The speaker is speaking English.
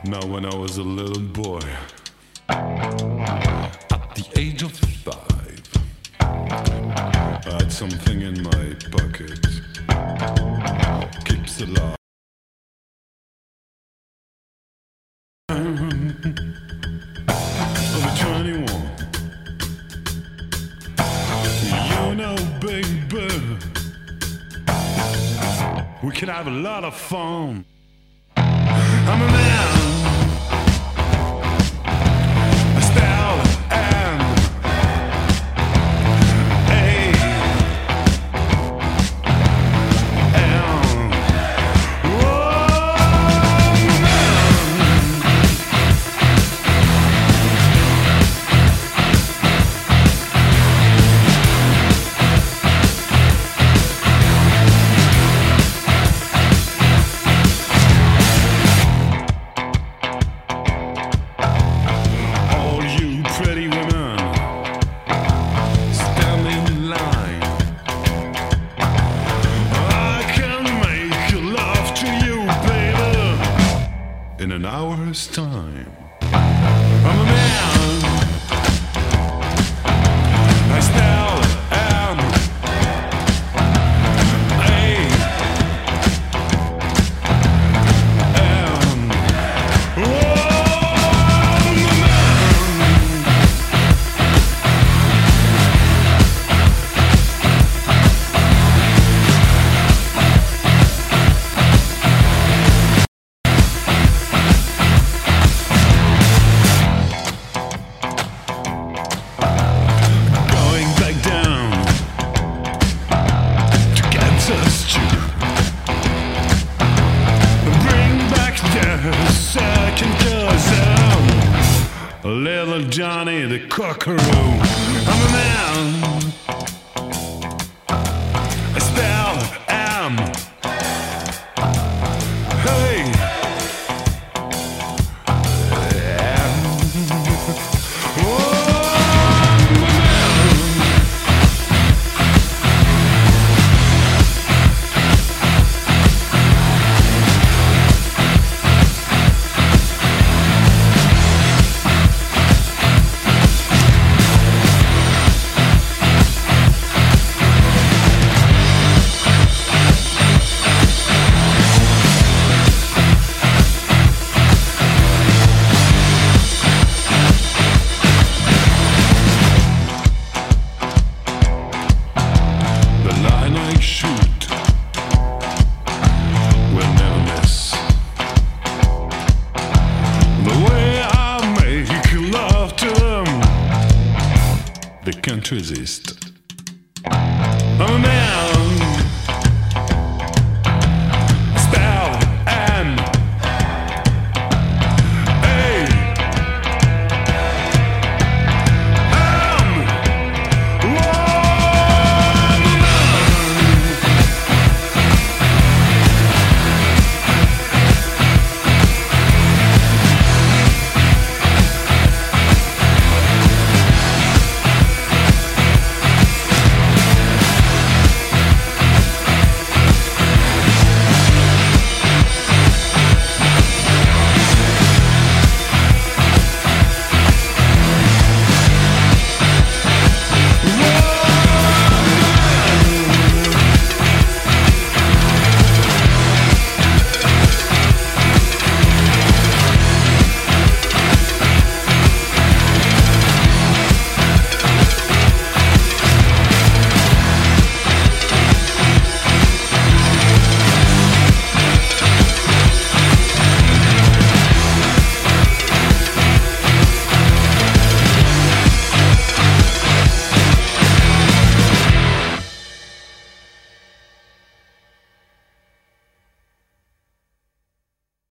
Now when I was a little boy, at the age of 5, I had something in my pocket, keeps alive. Over 21, you know, baby, we can have a lot of fun. I'm a man. In an hour's time, I'm a man. I still am Little Johnny the Cockaroo. I'm a man. I still am. Hey. Shoot, will never miss. The way I make love to them, they can't resist.